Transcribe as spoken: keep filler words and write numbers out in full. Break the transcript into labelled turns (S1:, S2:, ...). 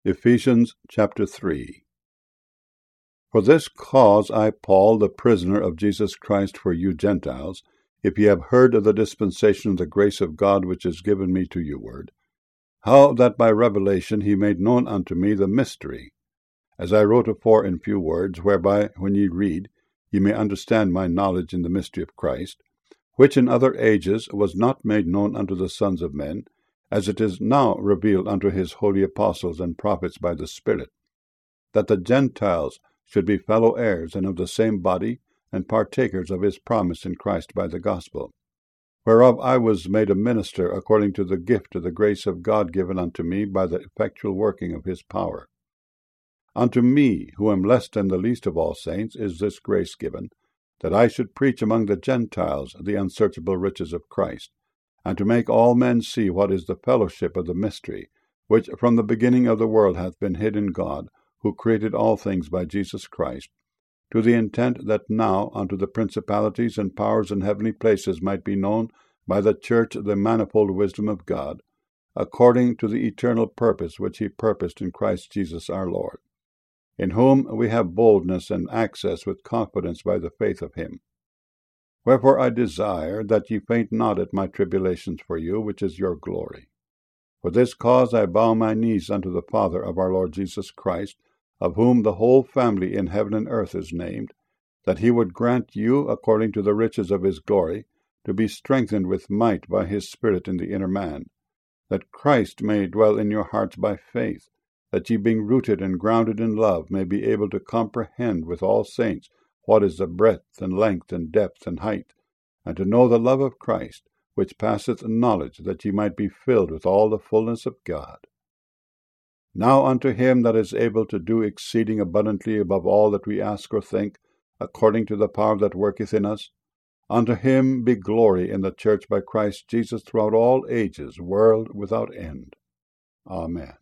S1: Ephesians chapter three. For this cause I, Paul, the prisoner of Jesus Christ for you Gentiles, if ye have heard of the dispensation of the grace of God which is given me to you ward, how that by revelation he made known unto me the mystery, as I wrote afore in few words, whereby, when ye read, ye may understand my knowledge in the mystery of Christ, which in other ages was not made known unto the sons of men, as it is now revealed unto his holy apostles and prophets by the Spirit, that the Gentiles should be fellow heirs and of the same body, and partakers of his promise in Christ by the gospel, whereof I was made a minister according to the gift of the grace of God given unto me by the effectual working of his power. Unto me, who am less than the least of all saints, is this grace given, that I should preach among the Gentiles the unsearchable riches of Christ, and to make all men see what is the fellowship of the mystery, which from the beginning of the world hath been hid in God, who created all things by Jesus Christ, to the intent that now unto the principalities and powers in heavenly places might be known by the church the manifold wisdom of God, according to the eternal purpose which he purposed in Christ Jesus our Lord, in whom we have boldness and access with confidence by the faith of him. Wherefore I desire that ye faint not at my tribulations for you, which is your glory. For this cause I bow my knees unto the Father of our Lord Jesus Christ, of whom the whole family in heaven and earth is named, that he would grant you, according to the riches of his glory, to be strengthened with might by his Spirit in the inner man, that Christ may dwell in your hearts by faith, that ye being rooted and grounded in love may be able to comprehend with all saints what is the breadth and length and depth and height, and to know the love of Christ, which passeth knowledge, that ye might be filled with all the fullness of God. Now unto him that is able to do exceeding abundantly above all that we ask or think, according to the power that worketh in us, unto him be glory in the church by Christ Jesus throughout all ages, world without end. Amen.